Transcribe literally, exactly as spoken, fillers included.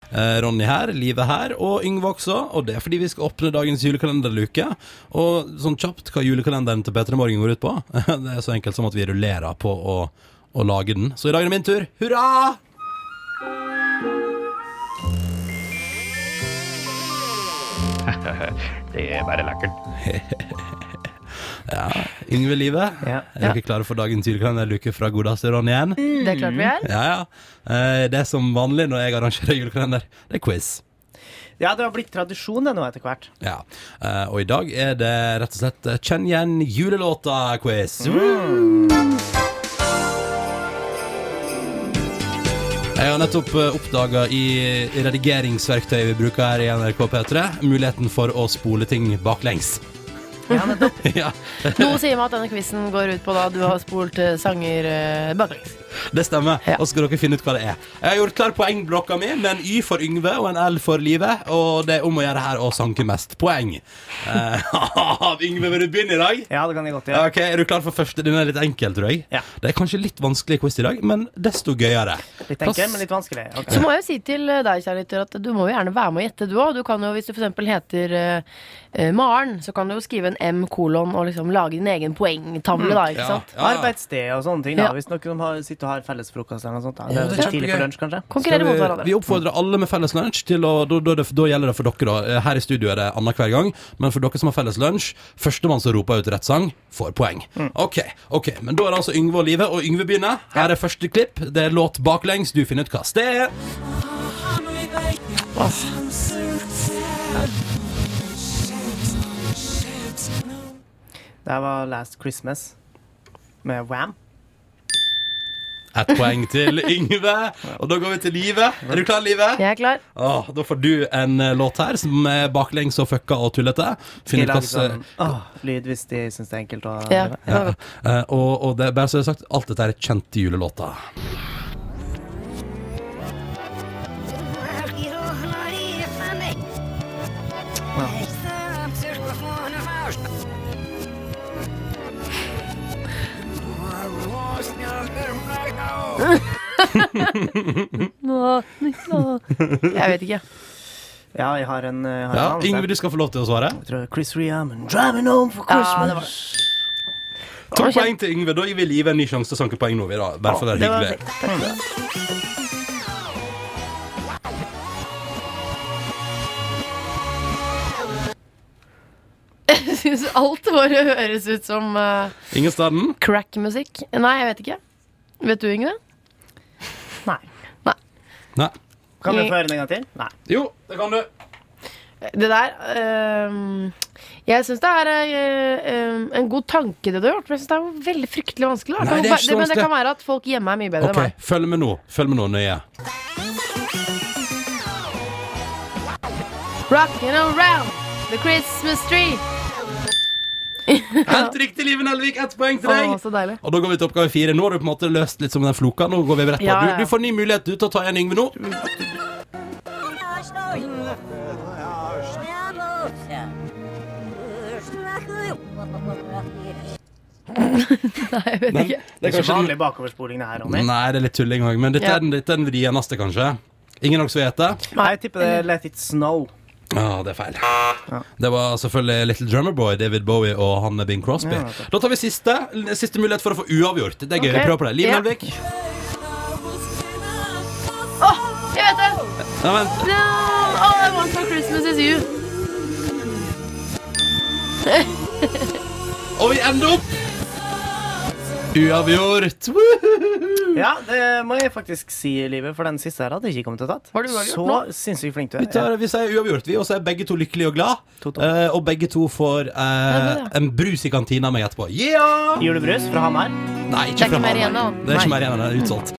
eh, Ronny her, Live her og Yngve også. Og det er fordi vi skal åpne dagens julekalenderluke. Og sånn kjapt hva julekalenderen til P tre Morgen går ut på. Det er så enkelt som at vi rullerer på å, å lage den. Så i dag er det min tur. Hurra! Det er bare lekkert. Ja, Yngve, Live, Ja. er dere klare for dagens julekalenderluke fra godeste Ronny igjen? Det er klart vi er. Ja, ja. Eh, Det er som vanlig når jeg arrangerer julekalender. Det er quiz. Ja, det har blitt tradisjon det nå etter hvert. Ja, eh, og i dag er det rett og slett Kjenn igjen julelåta-quiz. Jeg har nettopp oppdaget i redigeringsverktøyet vi bruker her i N R K P tre muligheten for å spole ting baklengs. Ja, nettopp. Ja, Noe sier meg at denne quizen går ut på da du har spolt eh, sanger eh, baklengs. det stemmer, Ja. og så skal dere finne ut hva det er. Jeg har gjort klar poengblokka mi med en Y for Yngve og en L for Live, og det er om å gjøre her å sanke mest poeng. Eh, Yngve, vil du begynne i dag? Ja, det kan jeg godt Ja, gjøre. ok, er du klar for første? Den er litt enkel, tror jeg. Ja. Det er kanskje litt vanskelig quiz i dag, men desto gøyere. Litt enkel, men litt vanskelig. Ok. Så må jeg jo si til eh, deg, kjære lytter, at du må jo gjerne være med å gjette, du òg. Du kan jo, hvis du for eksempel heter eh, eh, Maren, så kan du jo skrive en M kolon og liksom lage din egen poengtavle, da, ikke Ja. sant? Ja, ja. Arbeidssted og sånne ting da. Ja. Hvis noen har, sitter og har felles frokost eller noe sånt da. Å, Det er det er litt tidlig kjempegøy. for lunsj, kanskje. Konkurrere mot vi, hverandre. vi oppfordrer alle med felles lunsj til å, da, da, da gjelder det for dere da. Her i studio er det annet hver gang, men for dere som har felles lunsj, førstemann som roper ut rett sang, får poeng. Ok, ok, men da er det altså Yngve og Live, og Yngve begynner. Her er første klipp, det er låt baklengs, du finner ut hva det er. Det her var Last Christmas med Wham. Et poeng til Yngve, og da går vi til Live. Er du klar, Live? Jeg er klar. Åh, da får du en eh, låt her som er baklengs og fucka og tullete. Skal jeg Finne lage plass, sånn åh, lyd hvis de synes det er enkelt å Ja, høre? det var ja. godt. Eh, og, og det er bare så jeg har sagt, alt dette er kjente julelåter. Nå, nå. Jeg vet ikke. Ja, jeg har en, jeg har Ja, en annen Yngve, stemme. du skal få lov til å svare. Jeg tror Chris Ria, men Driving Home for Ja, det var- Christmas. To Å, poeng til Yngve. Da gir vi Live en ny sjanse til å sanke poeng nå, vi da. Bare for å være Det var hyggelig. Jeg synes alt bare høres ut som uh, Ingen staden? crack-musikk. Nei, jeg vet ikke. Vet du, Yngve? Nei. Nei. Kan vi Jeg- få høre den en gang til? Nei. Jo, det kan du. Det der øhm, Jeg synes det er øh, en god tanke det du har gjort, men jeg synes det er veldig fryktelig vanskelig. Da. Nei, det er ikke så men det vanskelig. kan være at folk hjemme er mye bedre Ok, enn meg. følg med nå. Følg med nå nøye. Rockin' around the Christmas tree. Helt riktig, Live Nelvik. Ett poeng til Å, deg. så deilig. Og da går vi til oppgave fire. Nå har du på en måte løst litt som den floka. Nå går vi rett på. Ja, ja. Du, du får ny mulighet du, til å ta igjen Yngve nå. Nei, jeg vet Men ikke. det Det er er ikke kanskje vanlig bakoverspoling det her, Ronny. Nei, det er litt tulling òg. Men dette Ja. er den, dette er den vrieneste, kanskje. Ingen av dere som vet det? Nei, jeg tipper det er Let It Snow. Ja, det er feil. Det var selvfølgelig Little Drummer Boy, David Bowie og han Bing Crosby. Ja, ok. Da tar vi siste Siste mulighet for å få uavgjort. Det er gøy, Ok. vi prøver på det. Liv Ja. Nelvik. Åh, jeg vet det! Ja, vent. No, all I want for Christmas is you. Og vi ender opp uavgjort. Woohoo! Ja, det må jeg faktisk si, Livet, for den siste her hadde jeg ikke kommet til å tatt. Var du uavgjort Så nå? sinnssykt flink du Vi, er. tar, vi sier uavgjort, vi, og så er begge to lykkelige og glad. To, to. Eh, og begge to får eh, Ja, det er en brus i kantina med etterpå. Yeah! Julebrus fra Hamar. Nei, Det er ikke ikke fra mer Hamar. igjen nå. Det er ikke Nei. mer igjen, den er utsolgt.